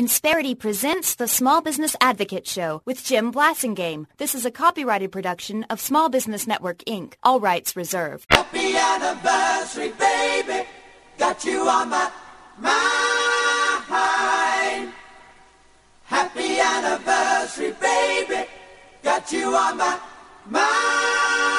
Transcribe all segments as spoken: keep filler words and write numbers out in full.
Insperity presents the Small Business Advocate Show with Jim Blasingame. This is a copyrighted production of Small Business Network, Incorporated. All rights reserved. Happy anniversary, baby. Got you on my mind. Happy anniversary, baby. Got you on my mind.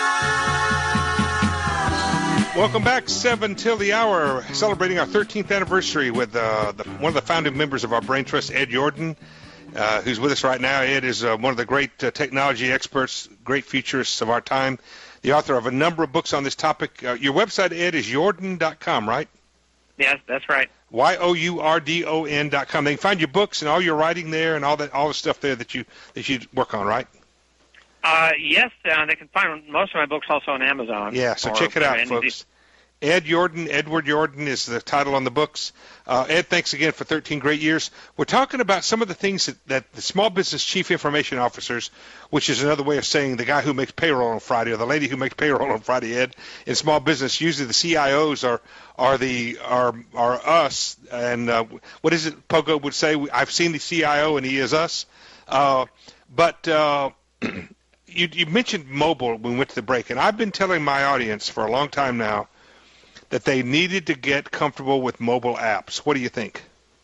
Welcome back, seven till the hour, celebrating our thirteenth anniversary with uh, the, one of the founding members of our Brain Trust, Ed Jordan, uh, who's with us right now. Ed is uh, one of the great uh, technology experts, great futurists of our time, the author of a number of books on this topic. Uh, your website, Ed, is Jordan dot com, right? Yes, that's right. Y O U R D O N dot com. They can find your books and all your writing there and all that, all the stuff there that you that you work on, right? Uh, yes, uh, they can find most of my books also on Amazon. Yeah, so or, check it out, and folks. Ed Jordan, Edward Jordan is the title on the books. Uh, Ed, thanks again for thirteen great years. We're talking about some of the things that, that the small business chief information officers, which is another way of saying the guy who makes payroll on Friday or the lady who makes payroll on Friday, Ed, in small business. Usually the C I Os are are the are are us. And uh, what is it Pogo would say? I've seen the C I O and he is us. Uh, but uh, you, you mentioned mobile when we went to the break, and I've been telling my audience for a long time now that they needed to get comfortable with mobile apps. What do you think?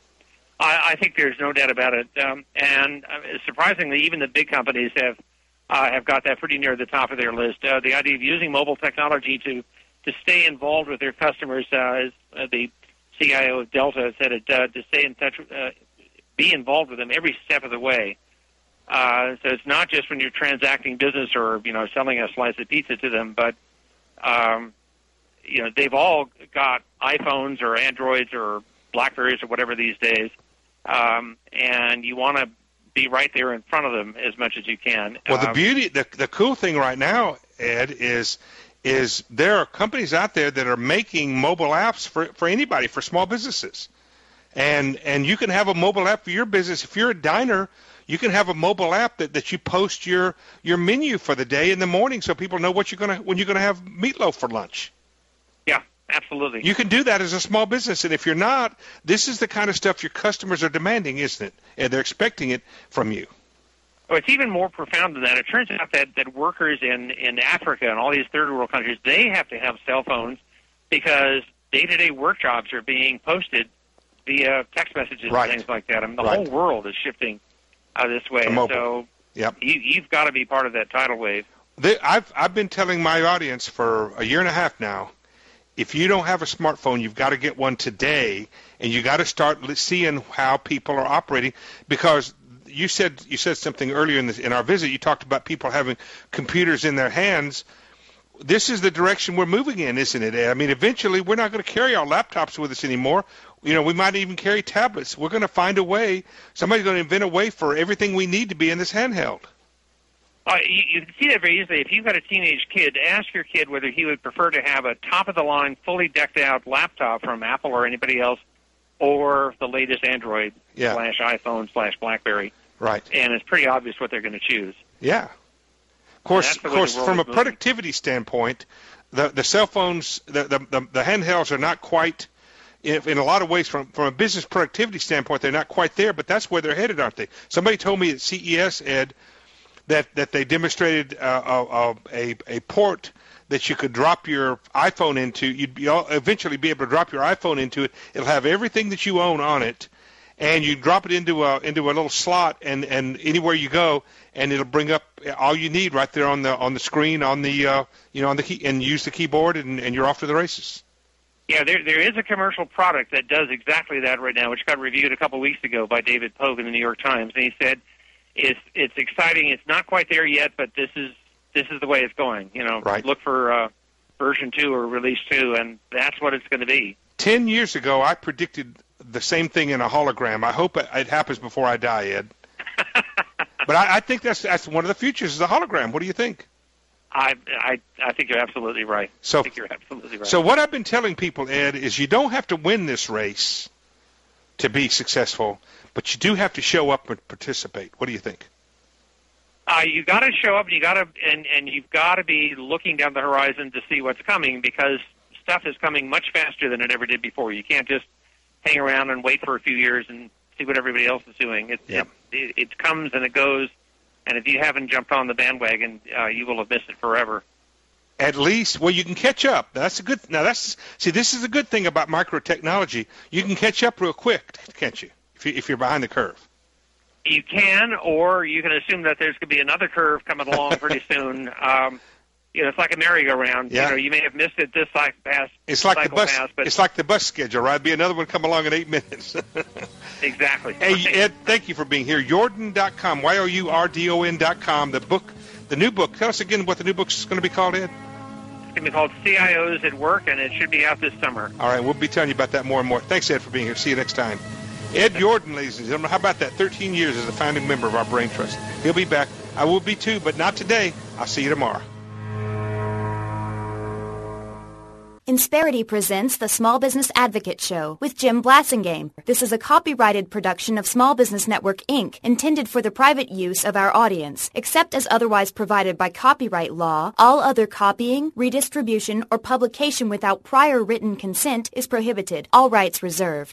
I, I think there's no doubt about it. Um, and uh, surprisingly, even the big companies have uh, have got that pretty near the top of their list. Uh, the idea of using mobile technology to, to stay involved with their customers, uh, as uh, the C I O of Delta said it, uh, to stay in touch, uh, be involved with them every step of the way. Uh, so it's not just when you're transacting business or, you know, selling a slice of pizza to them, but um, you know, they've all got iPhones or Androids or BlackBerries or whatever these days, um, and you want to be right there in front of them as much as you can. Well, the um, beauty, the the cool thing right now, Ed, is is there are companies out there that are making mobile apps for, for anybody, for small businesses, and and you can have a mobile app for your business. If you're a diner, you can have a mobile app that, that you post your, your menu for the day in the morning, so people know what you're gonna when you're gonna have meatloaf for lunch. Yeah, absolutely. You can do that as a small business, and if you're not, this is the kind of stuff your customers are demanding, isn't it? And they're expecting it from you. Oh, it's even more profound than that. It turns out that, that workers in, in Africa and all these third world countries, they have to have cell phones because day-to-day work jobs are being posted via text messages Right. and things like that. I mean, the Right. whole world is shifting uh, this way. Mobile. So Yep. you, you've got to be part of that tidal wave. They, I've I've been telling my audience for a year and a half now, if you don't have a smartphone, you've got to get one today, and you got to start li- seeing how people are operating. Because you said you said something earlier in, this, in our visit. You talked about people having computers in their hands. This is the direction we're moving in, isn't it? I mean, eventually we're not going to carry our laptops with us anymore. You know, we might even carry tablets. We're going to find a way. Somebody's going to invent a way for everything we need to be in this handheld. Uh, you, you can see that very easily. If you've got a teenage kid, ask your kid whether he would prefer to have a top-of-the-line, fully decked-out laptop from Apple or anybody else, or the latest Android Yeah. slash iPhone slash BlackBerry. Right. And it's pretty obvious what they're going to choose. Yeah. Of course, That's the of way course, the world from a is moving. productivity standpoint, the the cell phones, the the, the, the handhelds are not quite. In, in a lot of ways, from, from a business productivity standpoint, they're not quite there, but that's where they're headed, aren't they? Somebody told me at C E S, Ed, that, that they demonstrated uh, a, a, a port that you could drop your iPhone into. You'd be, eventually be able to drop your iPhone into it. It'll have everything that you own on it, and you drop it into a into a little slot, and, and anywhere you go, and it'll bring up all you need right there on the on the screen, on the uh, you know on the key, and use the keyboard, and, and you're off to the races. Yeah, there there is a commercial product that does exactly that right now, which got reviewed a couple weeks ago by David Pogue in the New York Times, and he said it's it's exciting. It's not quite there yet, but this is this is the way it's going. You know, Right. Look for uh, version two or release two, and that's what it's going to be. Ten years ago, I predicted the same thing in a hologram. I hope it, it happens before I die, Ed. But I, I think that's that's one of the futures is a hologram. What do you think? I, I I think you're absolutely right. So- I think you're absolutely right. So what I've been telling people, Ed, is you don't have to win this race to be successful, but you do have to show up and participate. What do you think? Uh, you got to show up, and you got to, and and you've got to be looking down the horizon to see what's coming because stuff is coming much faster than it ever did before. You can't just hang around and wait for a few years and see what everybody else is doing. It, Yeah. it, it comes and it goes, and if you haven't jumped on the bandwagon, uh, you will have missed it forever. At least, well, you can catch up. That's a good. Now, that's see, this is a good thing about microtechnology. You can catch up real quick, can't you? If, you, if you're behind the curve. You can, or you can assume that there's going to be another curve coming along pretty soon. Um, you know, it's like a merry-go-round. Yeah. You know, you may have missed it this cycle past. It's like the cycle bus. past, but It's like the bus schedule, right? Be another one come along in eight minutes. exactly. Hey, Ed, thank you for being here. Yourdon dot com, Y O U R D O N dot com. The book, the new book. Tell us again what the new book's going to be called, Ed. It's going to be called C I Os at Work, and it should be out this summer. All right, we'll be telling you about that more and more. Thanks, Ed, for being here. See you next time. Ed Yourdon, ladies and gentlemen. How about that? thirteen years as a founding member of our Brain Trust. He'll be back. I will be too, but not today. I'll see you tomorrow. Insperity presents the Small Business Advocate Show with Jim Blasingame. This is a copyrighted production of Small Business Network, Incorporated, intended for the private use of our audience. Except as otherwise provided by copyright law, all other copying, redistribution, or publication without prior written consent is prohibited. All rights reserved.